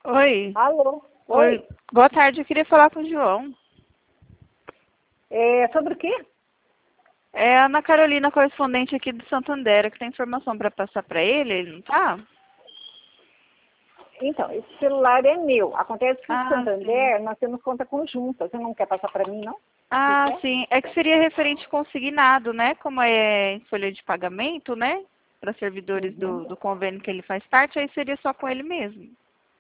Oi. Alô? Oi. Boa tarde, eu queria falar com o João. Sobre o quê? É a Ana Carolina, correspondente aqui do Santander, que tem informação para passar para ele não tá? Então, esse celular é meu. Acontece que o Santander, Sim. nós temos conta conjunta. Você não quer passar para mim, não? Você Ah, quer? sim. É que seria referente consignado, né? Como é em folha de pagamento, né? Para servidores Uhum. do convênio que ele faz parte, aí seria só com ele mesmo.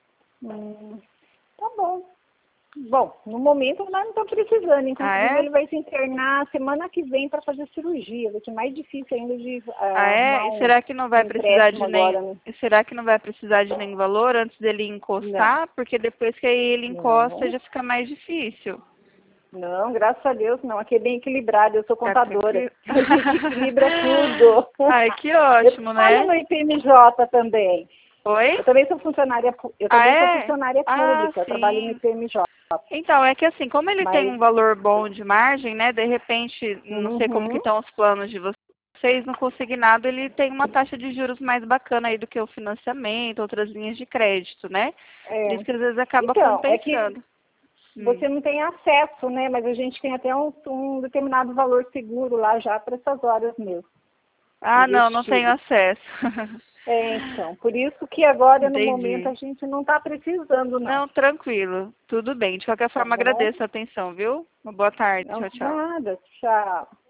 Tá bom. Bom, no momento nós não estamos precisando. Ah, Inclusive, é? ele vai se internar semana que vem para fazer cirurgia. Vai ser mais difícil ainda de Ah, é? arrumar E um será que não vai precisar empréstimo de nem... agora, né? E será que não vai precisar de nenhum valor antes dele Não, encostar? Porque depois que aí ele encosta não. já fica mais difícil. Não, graças a Deus, não. Aqui é bem equilibrado. Eu sou Tá contadora. tranquilo. A gente equilibra tudo. Ai, que Eu ótimo, trabalho né? no IPMJ também. Oi? Eu também sou funcionária, eu Ah, também sou é? funcionária Ah, pública. Eu trabalho no sim. IPMJ. Então, é que assim, como ele tem Mas, um valor bom de margem, né? De repente, não sei como que uhum, estão os planos de vocês, no consignado ele tem uma taxa de juros mais bacana aí do que o financiamento, outras linhas de crédito, né? Por é. isso que às vezes acaba Então, é que compensando. Hum. você não tem acesso, né? Mas a gente tem até um determinado valor seguro lá já para essas horas mesmo, Ah, não, não tenho investido. acesso. Então, por isso que agora, no momento, Entendi. a gente não está precisando, não. Não, tranquilo. Tudo bem. De qualquer Tá forma, bom? agradeço a atenção, viu? Uma boa tarde. Não, Tchau, tchau. nada. Tchau.